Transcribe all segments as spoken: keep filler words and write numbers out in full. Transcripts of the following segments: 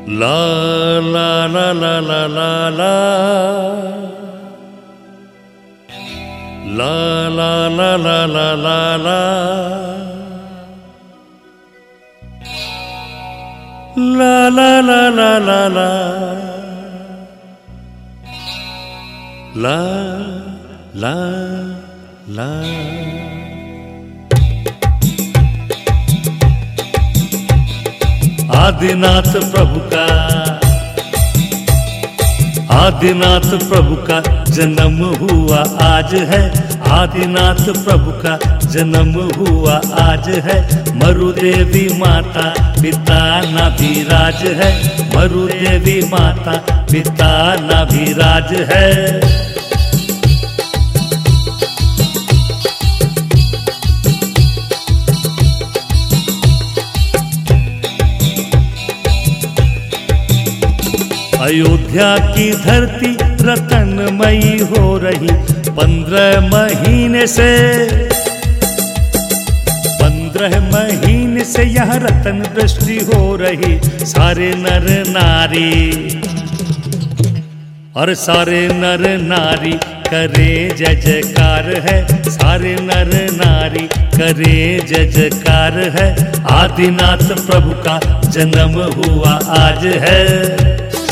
La la la la la la la La la la la la la la La la la la la la La la la Adinath प्रभु का आदिनाथ प्रभु का जन्म हुआ आज है। आदिनाथ प्रभु का जन्म हुआ आज है। मरुदेवी माता पिता नाभिराज है। मरुदेवी माता पिता नाभिराज है। अयोध्या की धरती रतनमयी हो रही पंद्रह महीने से। पंद्रह महीने से यहाँ रतन वृष्टि हो रही। सारे नर नारी और सारे नर नारी करे जय जयकार है। सारे नर नारी करे जय जयकार है। आदिनाथ प्रभु का जन्म हुआ आज है।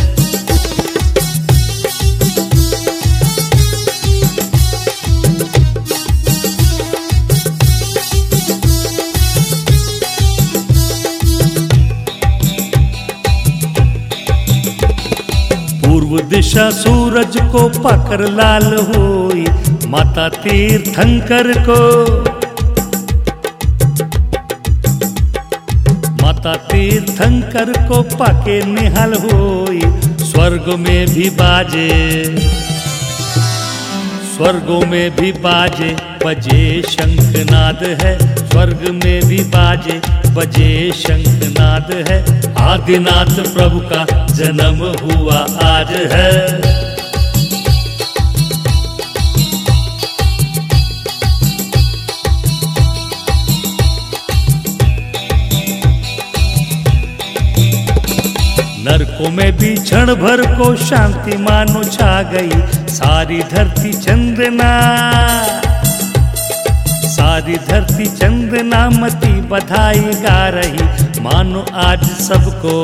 पूर्व दिशा सूरज को पाकर लाल हुई माता तीर्थंकर को। माता तीर्थंकर को पाके निहाल हुई। स्वर्ग में भी बाजे स्वर्गों में भी बाजे बजे शंखनाद है। स्वर्ग में भी बाजे बजे शंखनाद है। आदिनाथ प्रभु का जन्म हुआ आज है। नरकों में भी क्षण भर को शांति मानो छा गई। सारी धरती चंदना सारी धरती चंदनामती बधाई गा रही। मानो आज सबको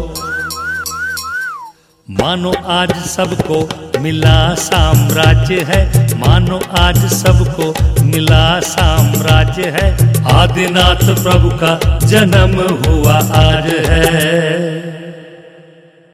मानो आज सबको मिला साम्राज्य है। मानो आज सबको मिला साम्राज्य है। आदिनाथ प्रभु का जन्म हुआ आज है।